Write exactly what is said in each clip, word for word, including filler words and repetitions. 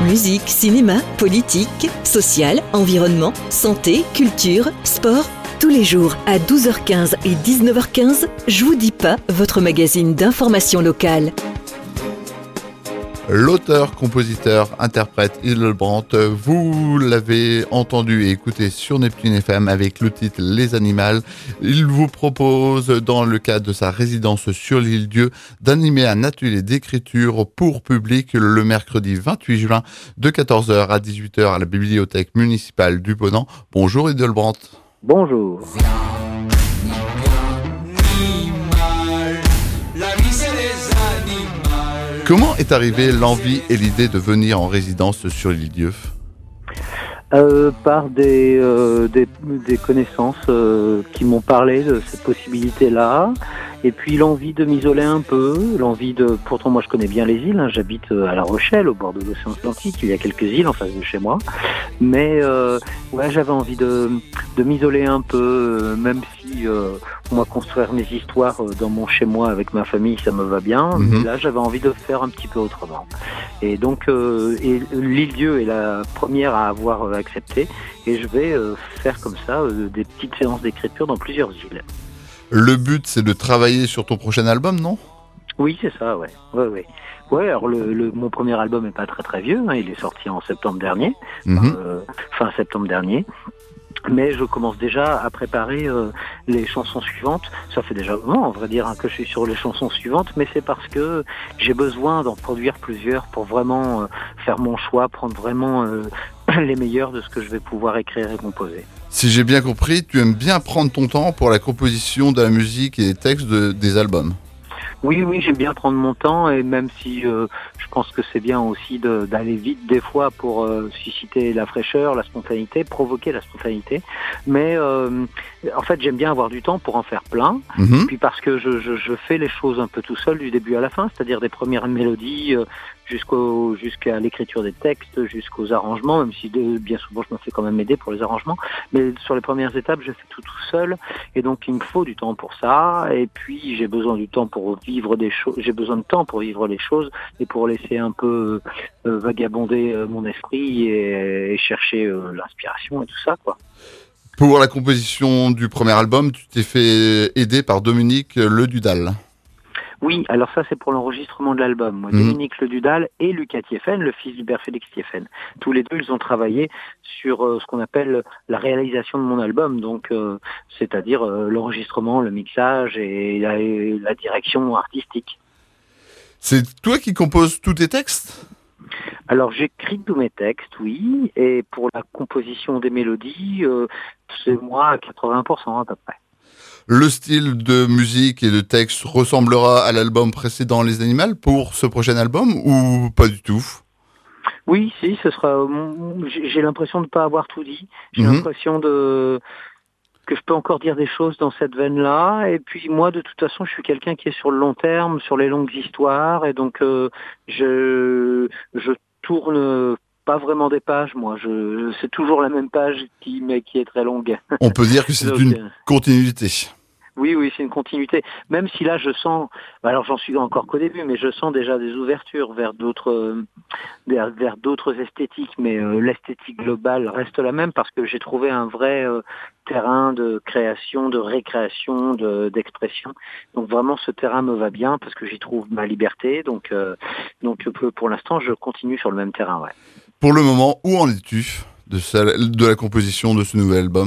Musique, cinéma, politique, social, environnement, santé, culture, sport. Tous les jours à douze heures quinze et dix-neuf heures quinze, Je vous dis pas, votre magazine d'information locale. L'auteur, compositeur, interprète Hildebrandt, vous l'avez entendu et écouté sur Neptune F M avec le titre Les Animals. Il vous propose, dans le cadre de sa résidence sur l'île Dieu, d'animer un atelier d'écriture pour public le mercredi vingt-huit juin de quatorze heures à dix-huit heures à la bibliothèque municipale du Ponant. Bonjour Hildebrandt. Bonjour. Comment est arrivée l'envie et l'idée de venir en résidence sur l'île Dieu ? Euh, par des, euh, des, des connaissances euh, qui m'ont parlé de cette possibilité-là, et puis l'envie de m'isoler un peu, l'envie de... Pourtant moi je connais bien les îles, hein, j'habite à La Rochelle, au bord de l'océan Atlantique, il y a quelques îles en face de chez moi, mais euh, ouais, j'avais envie de, de m'isoler un peu, euh, même si euh, moi construire mes histoires dans mon chez-moi avec ma famille, ça me va bien, mm-hmm. mais là j'avais envie de faire un petit peu autrement. Et donc euh, et l'île Dieu est la première à avoir euh, accepté, et je vais euh, faire comme ça euh, des petites séances d'écriture dans plusieurs îles. Le but, c'est de travailler sur ton prochain album, non ? Oui, c'est ça, ouais. Ouais, ouais. Ouais, alors le, le, mon premier album est pas très très vieux, hein, il est sorti en septembre dernier, mm-hmm. euh, fin septembre dernier. Mais je commence déjà à préparer euh, les chansons suivantes. Ça fait déjà un moment, on va dire, hein, que je suis sur les chansons suivantes, mais c'est parce que j'ai besoin d'en produire plusieurs pour vraiment euh, faire mon choix, prendre vraiment euh, les meilleurs de ce que je vais pouvoir écrire et composer. Si j'ai bien compris, tu aimes bien prendre ton temps pour la composition de la musique et des textes de, des albums. Oui, oui, j'aime bien prendre mon temps, et même si euh, je pense que c'est bien aussi de, d'aller vite des fois pour euh, susciter la fraîcheur, la spontanéité, provoquer la spontanéité. Mais euh, en fait, j'aime bien avoir du temps pour en faire plein. Mm-hmm. Puis parce que je, je, je fais les choses un peu tout seul du début à la fin, c'est-à-dire des premières mélodies euh, jusqu'au jusqu'à l'écriture des textes, jusqu'aux arrangements, même si de, bien souvent je me fais quand même aider pour les arrangements. Mais sur les premières étapes, je fais tout tout seul, et donc il me faut du temps pour ça. Et puis j'ai besoin du temps pour vivre des choses. J'ai besoin de temps pour vivre les choses et pour laisser un peu euh, vagabonder euh, mon esprit et, et chercher euh, l'inspiration et tout ça, quoi. Pour la composition du premier album, tu t'es fait aider par Dominique Le Dudal. Oui, alors ça c'est pour l'enregistrement de l'album. Moi, mmh. Dominique Le Dudal et Lucas Thieffen, le fils d'Hubert Félix Thieffen. Tous les deux, ils ont travaillé sur euh, ce qu'on appelle la réalisation de mon album, donc euh, c'est-à-dire euh, l'enregistrement, le mixage et la, et la direction artistique. C'est toi qui composes tous tes textes ? Alors j'écris tous mes textes, oui, et pour la composition des mélodies, euh, c'est moi à quatre-vingts pour cent à peu près. Le style de musique et de texte ressemblera à l'album précédent Les Animals pour ce prochain album ou pas du tout ? Oui, si, ce sera. J'ai l'impression de ne pas avoir tout dit. J'ai mmh. l'impression de que je peux encore dire des choses dans cette veine-là. Et puis moi, de toute façon, je suis quelqu'un qui est sur le long terme, sur les longues histoires, et donc euh, je je tourne pas vraiment des pages, moi. Je, c'est toujours la même page qui, mais qui est très longue. On peut dire que c'est donc, une continuité. Oui, oui, c'est une continuité. Même si là, je sens, alors j'en suis encore qu'au début, mais je sens déjà des ouvertures vers d'autres, euh, vers, vers d'autres esthétiques. Mais euh, l'esthétique globale reste la même parce que j'ai trouvé un vrai euh, terrain de création, de récréation, de, d'expression. Donc vraiment, ce terrain me va bien parce que j'y trouve ma liberté. Donc, euh, donc pour l'instant, je continue sur le même terrain, ouais. Pour le moment, où en es-tu de, celle, de la composition de ce nouvel album ?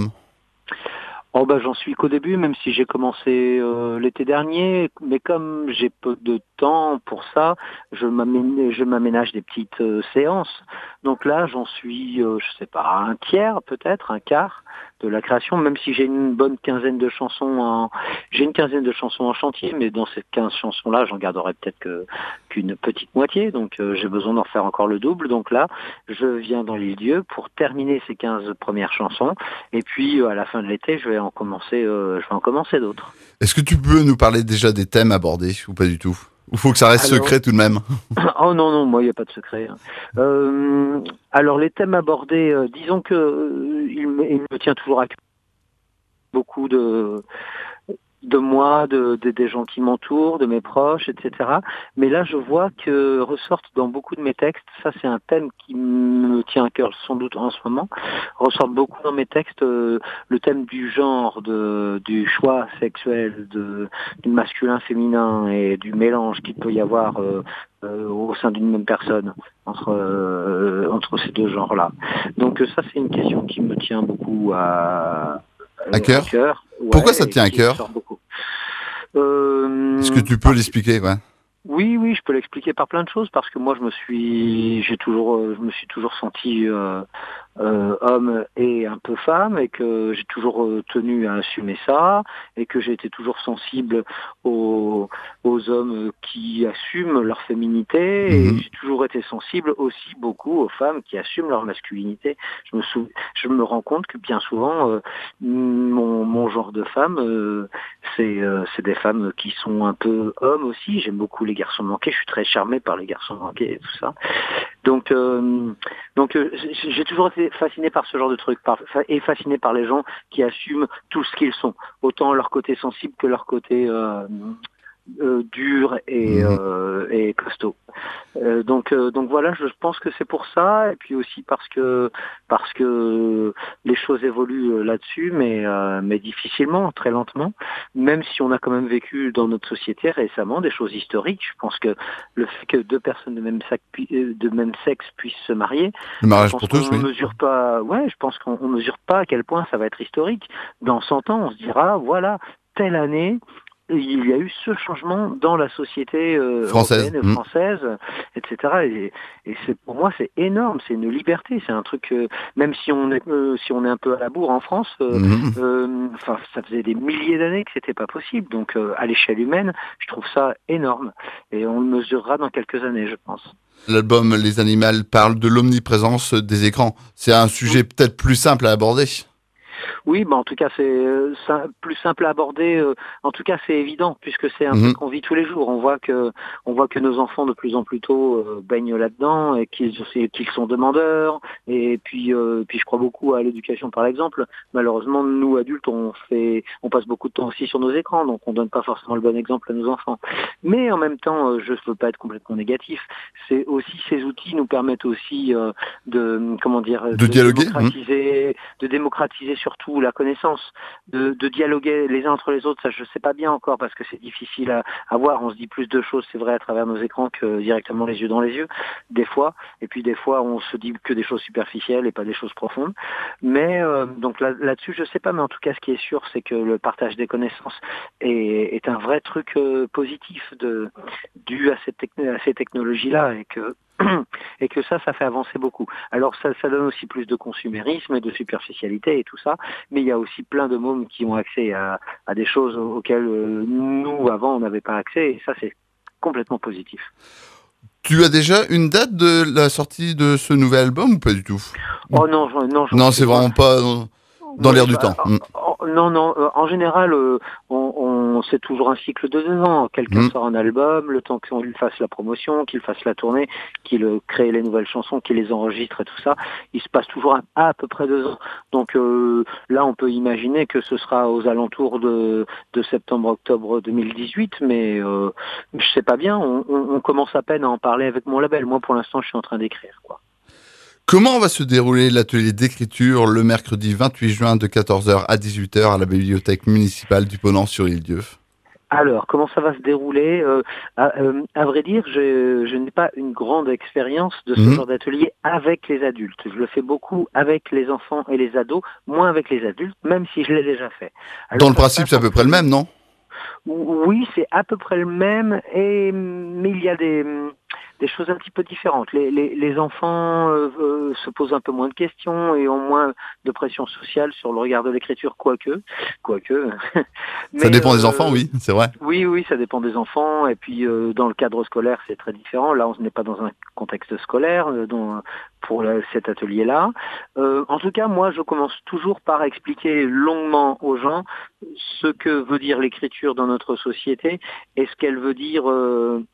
Oh bah j'en suis qu'au début, même si j'ai commencé euh, l'été dernier, mais comme j'ai peu de temps pour ça, je m'aménage, je m'aménage des petites euh, séances. Donc là, j'en suis, euh, je sais pas, un tiers peut-être, un quart de la création, même si j'ai une bonne quinzaine de chansons en, j'ai une quinzaine de chansons en chantier, mais dans ces quinze chansons-là, j'en garderai peut-être que, qu'une petite moitié, donc euh, j'ai besoin d'en faire encore le double. Donc là, je viens dans l'île Dieu pour terminer ces quinze premières chansons, et puis euh, à la fin de l'été, je vais en commencer, euh, je vais en commencer d'autres. Est-ce que tu peux nous parler déjà des thèmes abordés ou pas du tout ? Ou faut que ça reste alors, secret tout de même ? Oh non, non, moi il n'y a pas de secret. Euh, alors les thèmes abordés, euh, disons que euh, il, me, il me tient toujours à cœur beaucoup de de moi, de, de des gens qui m'entourent, de mes proches, et cetera. Mais là, je vois que ressortent dans beaucoup de mes textes, ça c'est un thème qui me tient à cœur sans doute en ce moment, ressortent beaucoup dans mes textes euh, le thème du genre, de, du choix sexuel, de, du masculin, féminin et du mélange qu'il peut y avoir euh, euh, au sein d'une même personne entre euh, entre ces deux genres-là. Donc euh, ça c'est une question qui me tient beaucoup à À cœur. à cœur. Pourquoi Ouais, ça te tient à qui cœur? sort beaucoup. Euh, Est-ce que tu peux l'expliquer, ouais? oui, oui, je peux l'expliquer par plein de choses parce que moi je me suis, j'ai toujours, euh, je me suis toujours senti euh, euh, homme et un peu femme et que j'ai toujours euh, tenu à assumer ça et que j'ai été toujours sensible aux, aux hommes qui assument leur féminité et Mhm. j'ai toujours été sensible aussi beaucoup aux femmes qui assument leur masculinité. Je me sou... je me rends compte que bien souvent euh, mon, mon genre de femme euh, c'est euh, c'est des femmes qui sont un peu hommes aussi. J'aime beaucoup les garçons manqués. Je suis très charmé par les garçons manqués et tout ça. Donc, euh, donc euh, j'ai j'ai toujours été fasciné par ce genre de truc, par, et fasciné par les gens qui assument tout ce qu'ils sont, autant leur côté sensible que leur côté euh, euh, dur et, Mhm. euh, et costaud. Euh, donc, euh, donc voilà, je pense que c'est pour ça, et puis aussi parce que parce que les choses évoluent euh, là-dessus, mais euh, mais difficilement, très lentement. Même si on a quand même vécu dans notre société récemment des choses historiques, je pense que le fait que deux personnes de même sexe, de même sexe puissent se marier, Le je mariage pense pour qu'on tous, oui. mesure pas. Ouais, je pense qu'on on mesure pas à quel point ça va être historique. Dans cent ans, on se dira voilà, telle année. Il y a eu ce changement dans la société euh, Française. européenne et Mhm. française, et cetera. Et, et c'est pour moi c'est énorme, c'est une liberté, c'est un truc. Euh, même si on est euh, si on est un peu à la bourre en France, euh, Mhm. euh, enfin ça faisait des milliers d'années que c'était pas possible. Donc euh, à l'échelle humaine, je trouve ça énorme. Et on le mesurera dans quelques années, je pense. L'album Les Animaux parle de l'omniprésence des écrans. C'est un sujet peut-être plus simple à aborder. Oui, bah en tout cas c'est euh, sim- plus simple à aborder. euh, en tout cas, c'est évident puisque c'est un truc Mhm. qu'on vit tous les jours. On voit que on voit que nos enfants de plus en plus tôt euh, baignent là-dedans et qu'ils c'est- qu'ils sont demandeurs. Et puis euh, puis je crois beaucoup à l'éducation par l'exemple. Malheureusement, nous adultes, on fait on passe beaucoup de temps aussi sur nos écrans, donc on donne pas forcément le bon exemple à nos enfants. Mais en même temps, euh, je ne veux pas être complètement négatif. C'est aussi ces outils nous permettent aussi euh, de comment dire De de dialoguer. Mhm. démocratiser de démocratiser surtout la connaissance, de, de dialoguer les uns entre les autres, ça je sais pas bien encore parce que c'est difficile à, à voir, on se dit plus de choses, c'est vrai, à travers nos écrans que directement les yeux dans les yeux, des fois, et puis des fois on se dit que des choses superficielles et pas des choses profondes, mais euh, donc là, là-dessus je sais pas, mais en tout cas ce qui est sûr c'est que le partage des connaissances est, est un vrai truc euh, positif de, dû à, cette techn- à ces technologies-là et que et que ça, ça fait avancer beaucoup. Alors ça, ça donne aussi plus de consumérisme et de superficialité et tout ça, mais il y a aussi plein de mômes qui ont accès à, à des choses auxquelles euh, nous, avant, on n'avait pas accès, et ça, c'est complètement positif. Tu as déjà une date de la sortie de ce nouvel album ou pas du tout? Oh non, j'en- non, j'en Non, suis c'est loin. vraiment pas dans, dans Oui, l'air du bah, temps. Mhm. en- non, non. euh, En général, euh, on, on c'est toujours un cycle de deux ans. Quelqu'un Mhm. sort un album, le temps qu'on lui fasse la promotion, qu'il fasse la tournée, qu'il euh, crée les nouvelles chansons, qu'il les enregistre et tout ça, il se passe toujours à, à peu près deux ans. Donc euh, là, on peut imaginer que ce sera aux alentours de, de septembre-octobre deux mille dix-huit, mais euh, je sais pas bien. On, on, on commence à peine à en parler avec mon label. Moi, pour l'instant, je suis en train d'écrire, quoi. Comment va se dérouler l'atelier d'écriture le mercredi vingt-huit juin de quatorze heures à dix-huit heures à la bibliothèque municipale du Ponant-sur-Île-d'Yeu? Alors, comment ça va se dérouler euh, à, euh, à vrai dire, je, je n'ai pas une grande expérience de ce Mhm. genre d'atelier avec les adultes. Je le fais beaucoup avec les enfants et les ados, moins avec les adultes, même si je l'ai déjà fait. Dans Alors, le ça se principe, passe c'est à en peu près le même, non? oui, c'est à peu près le même, et mais il y a des, des choses un petit peu différentes. Les, les, les enfants euh, euh, se posent un peu moins de questions et ont moins de pression sociale sur le regard de l'écriture, quoique, quoique. Ça Mais dépend des enfants, euh, oui, c'est vrai. oui, oui, ça dépend des enfants. Et puis euh, dans le cadre scolaire, c'est très différent. Là, on n'est pas dans un contexte scolaire euh, dont, pour la- cet atelier-là. Euh, en tout cas, moi, je commence toujours par expliquer longuement aux gens ce que veut dire l'écriture dans notre société et ce qu'elle veut dire. Euh,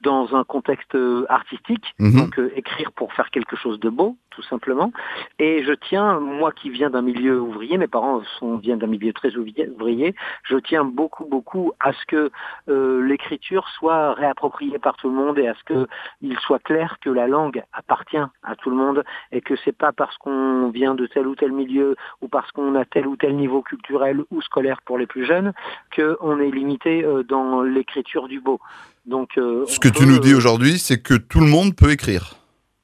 dans un contexte euh, artistique, Mhm. donc euh, écrire pour faire quelque chose de beau, tout simplement. Et je tiens, moi qui viens d'un milieu ouvrier, mes parents sont, viennent d'un milieu très ouvrier, je tiens beaucoup, beaucoup à ce que euh, l'écriture soit réappropriée par tout le monde et à ce qu'il soit clair que la langue appartient à tout le monde et que c'est pas parce qu'on vient de tel ou tel milieu ou parce qu'on a tel ou tel niveau culturel ou scolaire pour les plus jeunes qu'on est limité euh, dans l'écriture du beau. Donc, euh, Ce on que tu peut, nous dis euh, aujourd'hui, c'est que tout le monde peut écrire.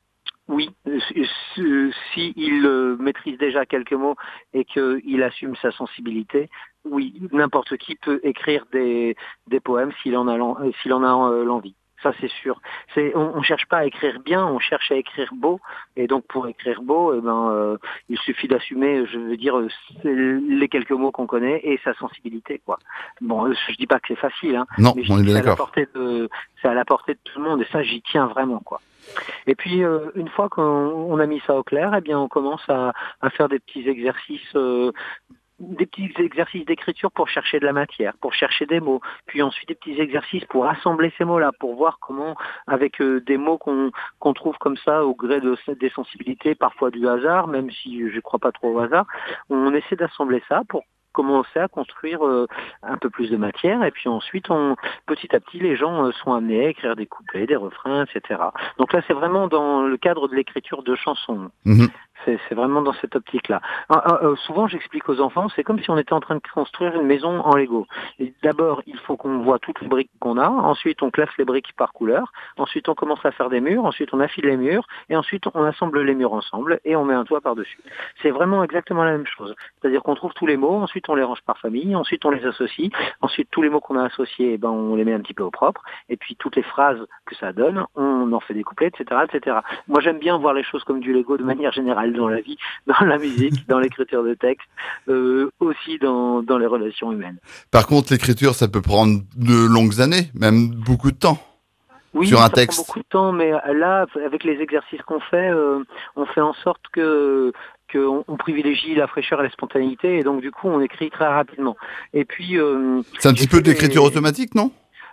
Oui, s'il si, si il, euh, maîtrise déjà quelques mots et qu'il assume sa sensibilité, oui, n'importe qui peut écrire des, des poèmes s'il en a l'en- euh, s'il en a euh, l'envie. Ça c'est sûr. C'est, on, on cherche pas à écrire bien, on cherche à écrire beau. Et donc pour écrire beau, eh ben, euh, il suffit d'assumer, je veux dire, euh, les quelques mots qu'on connaît et sa sensibilité, quoi. Bon, euh, je dis pas que c'est facile, hein, Non, mais je on dis est que bien c'est à la d'accord. portée de, c'est à la portée de tout le monde et ça j'y tiens vraiment, quoi. Et puis euh, une fois qu'on on a mis ça au clair, eh bien on commence à, à faire des petits exercices, euh, des petits exercices d'écriture pour chercher de la matière, pour chercher des mots. Puis ensuite des petits exercices pour assembler ces mots-là, pour voir comment, avec euh, des mots qu'on qu'on trouve comme ça au gré de des sensibilités, parfois du hasard, même si je ne crois pas trop au hasard, on essaie d'assembler ça pour commencer à construire euh, un peu plus de matière et puis ensuite on petit à petit les gens euh, sont amenés à écrire des couplets, des refrains, et cetera. Donc là c'est vraiment dans le cadre de l'écriture de chansons. Mhm. C'est, c'est vraiment dans cette optique-là. Ah, ah, euh, souvent, j'explique aux enfants, c'est comme si on était en train de construire une maison en Lego. Et d'abord, il faut qu'on voit toutes les briques qu'on a. Ensuite, on classe les briques par couleur. Ensuite, on commence à faire des murs. Ensuite, on affile les murs. Et ensuite, on assemble les murs ensemble et on met un toit par-dessus. C'est vraiment exactement la même chose. C'est-à-dire qu'on trouve tous les mots. Ensuite, on les range par famille. Ensuite, on les associe. Ensuite, tous les mots qu'on a associés, eh ben, on les met un petit peu au propre. Et puis, toutes les phrases que ça donne, on en fait des couplets, et cetera, et cetera. Moi, j'aime bien voir les choses comme du Lego de manière générale dans la vie, dans la musique, dans l'écriture de texte, euh, aussi dans, dans les relations humaines. Par contre, l'écriture, ça peut prendre de longues années, même beaucoup de temps, sur Oui, un ça prend texte. beaucoup de temps, mais là, avec les exercices qu'on fait, euh, on fait en sorte que qu'on on privilégie la fraîcheur et la spontanéité, et donc du coup, on écrit très rapidement. Et puis, euh, C'est un j'ai petit peu fait de l'écriture des, automatique, non?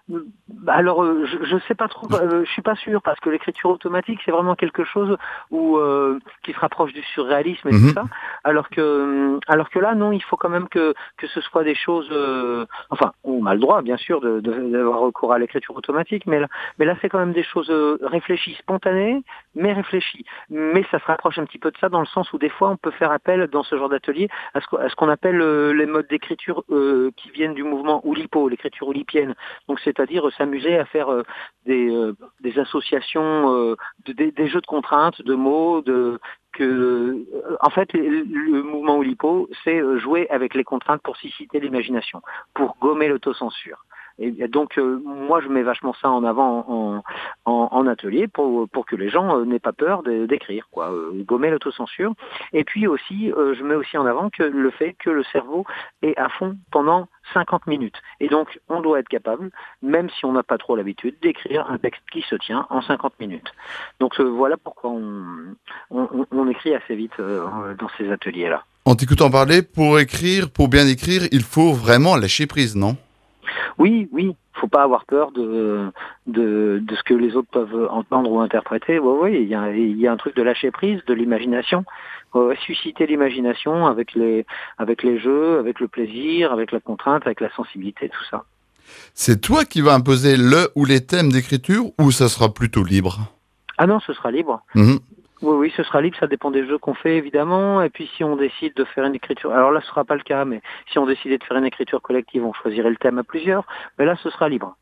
Bah alors, euh, je, je sais pas trop, euh, je suis pas sûr parce que l'écriture automatique c'est vraiment quelque chose où euh, qui se rapproche du surréalisme et tout Mhm. ça, alors que euh, alors que là non, il faut quand même que que ce soit des choses, euh, enfin, on a le droit bien sûr de, de, d'avoir recours à l'écriture automatique, mais là mais là c'est quand même des choses euh, réfléchies, spontanées, mais réfléchies. Mais ça se rapproche un petit peu de ça dans le sens où des fois on peut faire appel dans ce genre d'atelier à ce, à ce qu'on appelle euh, les modes d'écriture euh, qui viennent du mouvement Oulipo, l'écriture oulipienne. Donc c'est-à-dire s'amuser à faire euh, des, euh, des associations, euh, de, des, des jeux de contraintes, de mots, de que euh, en fait le, le mouvement Oulipo, c'est euh, jouer avec les contraintes pour susciter l'imagination, pour gommer l'autocensure. Et donc euh, moi je mets vachement ça en avant en, en, en atelier pour pour que les gens euh, n'aient pas peur de, d'écrire quoi, euh, gommer l'autocensure. Et puis aussi euh, je mets aussi en avant que le fait que le cerveau est à fond pendant cinquante minutes. Et donc on doit être capable, même si on n'a pas trop l'habitude, d'écrire un texte qui se tient en cinquante minutes. Donc euh, voilà pourquoi on, on, on écrit assez vite euh, dans ces ateliers-là. En t'écoutant parler, pour écrire, pour bien écrire, il faut vraiment lâcher prise, non? Oui, oui, faut pas avoir peur de, de, de ce que les autres peuvent entendre ou interpréter. Oui, oui, il y a, il y a un truc de lâcher prise, de l'imagination. Ouais, susciter l'imagination avec les, avec les jeux, avec le plaisir, avec la contrainte, avec la sensibilité, tout ça. C'est toi qui vas imposer le ou les thèmes d'écriture ou ça sera plutôt libre? Ah non, ce sera libre. Mhm. Oui, oui, ce sera libre, ça dépend des jeux qu'on fait évidemment. Et puis si on décide de faire une écriture, alors là ce sera pas le cas, mais si on décidait de faire une écriture collective, on choisirait le thème à plusieurs, mais là ce sera libre.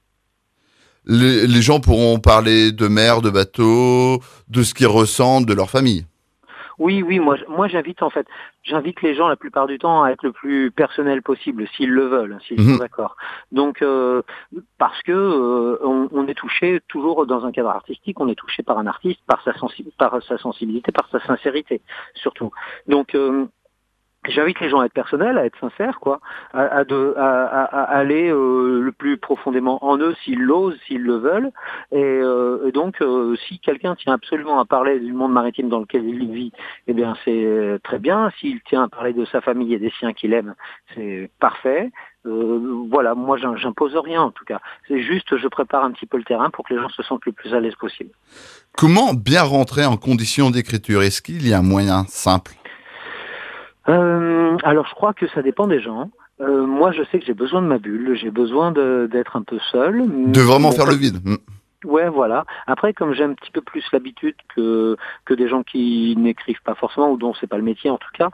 Les, les gens pourront parler de mer, de bateau, de ce qu'ils ressentent, de leur famille. Oui, oui, moi, moi j'invite en fait, j'invite les gens la plupart du temps à être le plus personnel possible, s'ils le veulent, s'ils sont Mhm. d'accord. Donc, euh, parce que euh, on, on est touché toujours dans un cadre artistique, on est touché par un artiste, par sa, sensi- par sa sensibilité, par sa sincérité, surtout. Donc, euh, j'invite les gens à être personnels, à être sincères, quoi, à, à, de, à, à, à aller euh, le plus profondément en eux s'ils l'osent, s'ils le veulent. Et, euh, et donc, euh, si quelqu'un tient absolument à parler du monde maritime dans lequel il vit, eh bien, c'est très bien. S'il tient à parler de sa famille et des siens qu'il aime, c'est parfait. Euh, voilà, moi j'impose rien en tout cas. C'est juste je prépare un petit peu le terrain pour que les gens se sentent le plus à l'aise possible. Comment bien rentrer en condition d'écriture? Est-ce qu'il y a un moyen simple? euh, Alors je crois que ça dépend des gens. Euh, moi je sais que j'ai besoin de ma bulle, j'ai besoin de, d'être un peu seul. De vraiment bon, faire le vide. Ouais, voilà. Après, comme j'ai un petit peu plus l'habitude que que des gens qui n'écrivent pas forcément ou dont c'est pas le métier en tout cas,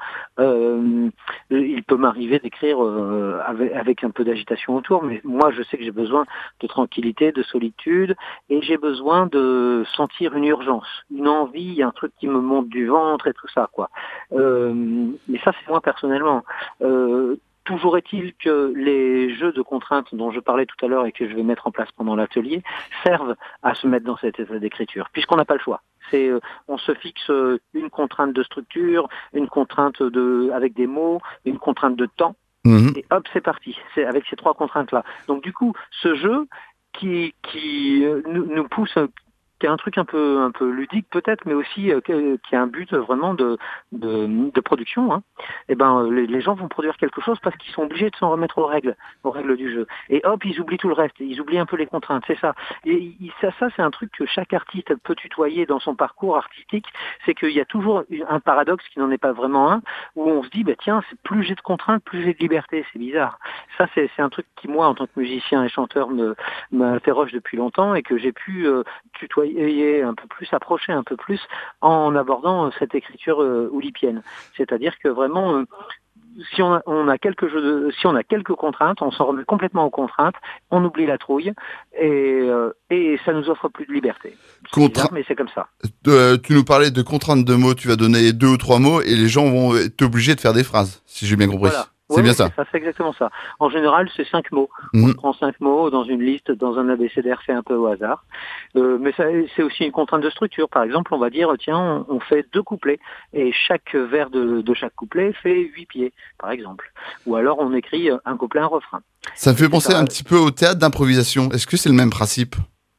euh, il peut m'arriver d'écrire euh, avec, avec un peu d'agitation autour. Mais moi, je sais que j'ai besoin de tranquillité, de solitude, et j'ai besoin de sentir une urgence, une envie, un truc qui me monte du ventre et tout ça, quoi. Euh, mais ça, c'est moi personnellement. Euh, Toujours est-il que les jeux de contraintes dont je parlais tout à l'heure et que je vais mettre en place pendant l'atelier servent à se mettre dans cet état d'écriture, puisqu'on n'a pas le choix. C'est, euh, on se fixe une contrainte de structure, une contrainte de, avec des mots, une contrainte de temps, mmh. et hop, c'est parti. C'est avec ces trois contraintes-là. Donc du coup, ce jeu qui, qui euh, nous, nous pousse, qui est un truc un peu un peu ludique peut-être, mais aussi euh, qui a un but vraiment de de, de production. Hein. Et ben les, les gens vont produire quelque chose parce qu'ils sont obligés de s'en remettre aux règles, aux règles du jeu. Et hop, ils oublient tout le reste, ils oublient un peu les contraintes. C'est ça. Et ça, ça c'est un truc que chaque artiste peut tutoyer dans son parcours artistique, c'est qu'il y a toujours un paradoxe qui n'en est pas vraiment un, où on se dit bah tiens, c'est plus j'ai de contraintes, plus j'ai de liberté. C'est bizarre. Ça c'est c'est un truc qui moi en tant que musicien et chanteur me m'interroge depuis longtemps et que j'ai pu euh, tutoyer un peu plus, approcher un peu plus en abordant cette écriture euh, oulipienne. C'est-à-dire que vraiment, euh, si on a, on a quelques jeux de, si on a quelques contraintes, on s'en remet complètement aux contraintes, on oublie la trouille et, euh, et ça nous offre plus de liberté. C'est Contra... bizarre, mais c'est comme ça. Euh, tu nous parlais de contraintes de mots, tu vas donner deux ou trois mots et les gens vont être obligés de faire des phrases, si j'ai bien compris. Voilà. C'est ouais, bien ouais, ça. C'est ça, c'est exactement ça. En général, c'est cinq mots. Mmh. On prend cinq mots dans une liste, dans un abécédaire fait un peu au hasard. Euh, mais ça, c'est aussi une contrainte de structure. Par exemple, on va dire, tiens, on, on fait deux couplets et chaque vers de, de chaque couplet fait huit pieds, par exemple. Ou alors, on écrit un couplet, un refrain. Ça me fait penser ça, un petit peu au théâtre d'improvisation. Est-ce que c'est le même principe?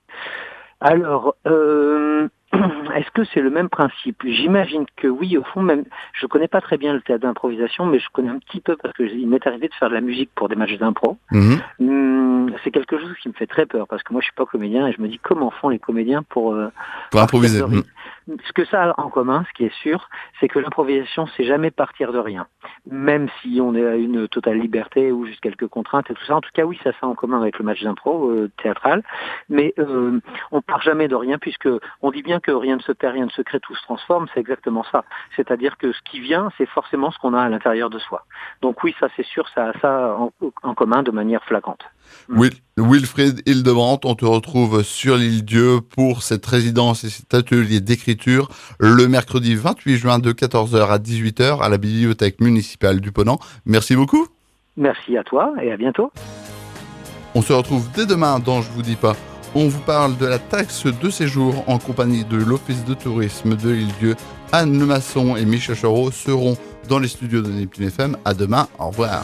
Alors, euh... est-ce que c'est le même principe? J'imagine que oui, au fond, même, je connais pas très bien le théâtre d'improvisation, mais je connais un petit peu parce que il m'est arrivé de faire de la musique pour des matchs d'impro. Mmh. Hum, c'est quelque chose qui me fait très peur parce que moi je suis pas comédien et je me dis comment font les comédiens pour, euh, pour improviser. Mmh. Ce que ça a en commun, ce qui est sûr, c'est que l'improvisation, c'est jamais partir de rien. Même si on est à une totale liberté ou juste quelques contraintes et tout ça. En tout cas, oui, ça ça a en commun avec le match d'impro euh, théâtral. Mais euh, on part jamais de rien puisque on dit bien que rien ne se perd, rien ne se crée, tout se transforme. C'est exactement ça. C'est-à-dire que ce qui vient, c'est forcément ce qu'on a à l'intérieur de soi. Donc oui, ça c'est sûr, ça a ça en, en commun de manière flagrante. Will, Wilfried Hildebrandt, on te retrouve sur l'île Dieu pour cette résidence et cet atelier d'écriture le mercredi vingt-huit juin de quatorze heures à dix-huit heures à la bibliothèque municipale du Ponant. Merci beaucoup. Merci à toi et à bientôt. On se retrouve dès demain dans Je vous dis pas. On vous parle de la taxe de séjour en compagnie de l'Office de tourisme de l'île Dieu. Anne Lemasson et Michel Chareau seront dans les studios de Neptune F M. À demain, au revoir.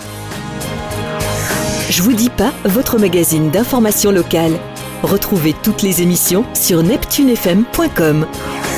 Je vous dis pas, votre magazine d'information locale. Retrouvez toutes les émissions sur neptune f m point com.